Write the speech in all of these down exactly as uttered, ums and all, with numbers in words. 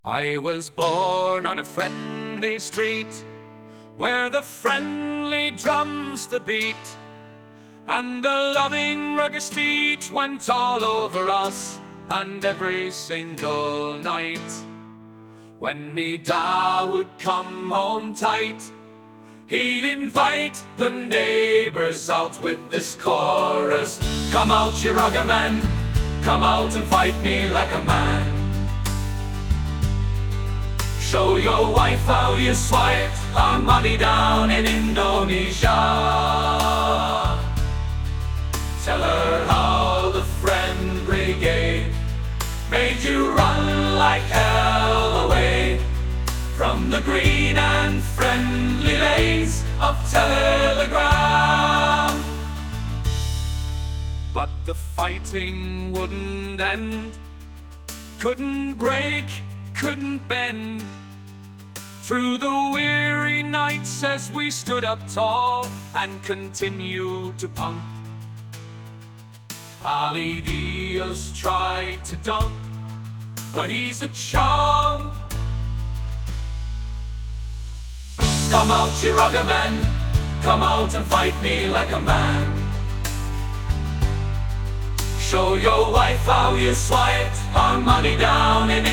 I was born on a friendly street where the friendly drums the beat, and the loving rugged street went all over us. And every single night, when me da would come home tight, he'd invite the neighbors out with this chorus: "Come out, you rugged men, come out and fight me like a man. Show your wife how you swipe our money down in Indonesia. Tell her how the Friend Brigade made you run like hell away from the green and friendly lanes of Telegram." But the fighting wouldn't end, couldn't break, couldn't bend. Through the weary nights as we stood up tall and continued to pump, Ali Diaz tried to dump, but he's a chump. Come out, you rugged men, come out and fight me like a man. Show your wife how you swiped our money down in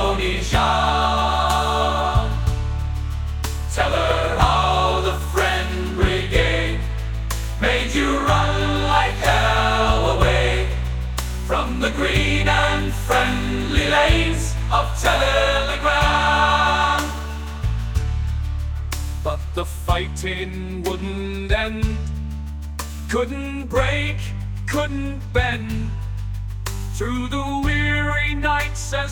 Indonesia. Tell her how the Friend Brigade made you run like hell away from the green and friendly lanes of Telegram. But the fighting wouldn't end, couldn't break, couldn't bend. Through the weary nights as